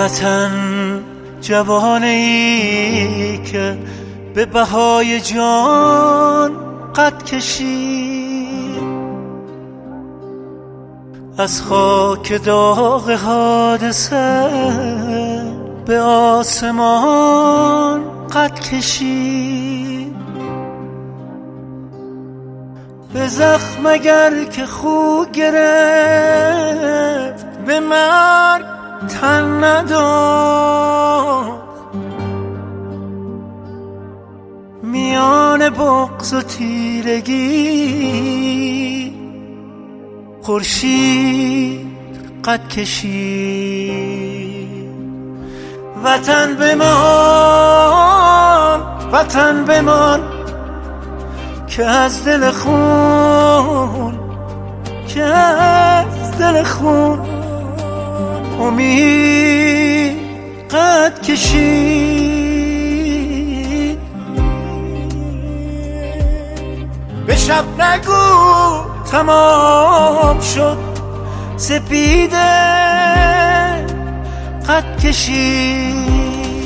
وطن جوانه ای که به بهای جان قد کشید، از خاک داغ حادثه به آسمان قد کشید. به زخم اگر که خو گرفت به مرگ تن نداد، میان بغض و تیرگی خورشید قد کشید. وطن بمان، وطن بمان که از دل خون، که از دل خون امید قد کشید. به شب نگو تمام شد، سپیده قد کشید.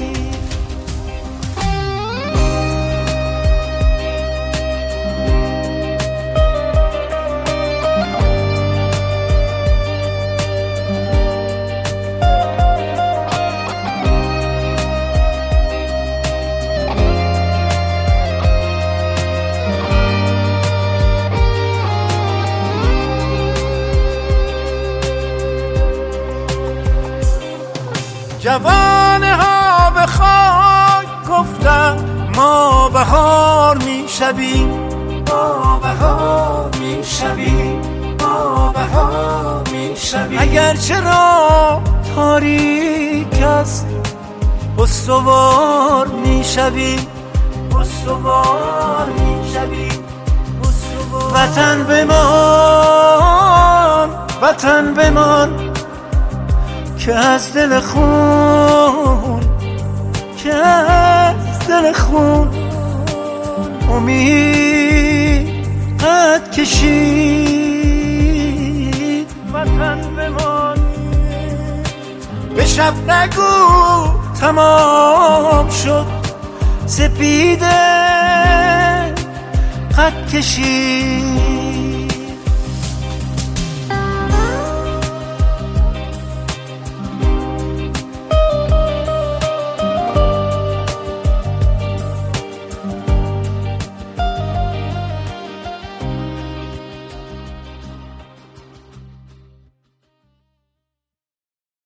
جوانه ها به خاک گفتن ما بهار میشویم، ما بهار میشویم، ما بهار میشویم. اگر چرا تاریک است استوار میشویم، استوار میشویم. وطن بمان، وطن بمان که از دل خون، که از دل خون امید قد کشید. وطن بمان، به شب نگو تمام شد، سپیده قد کشید.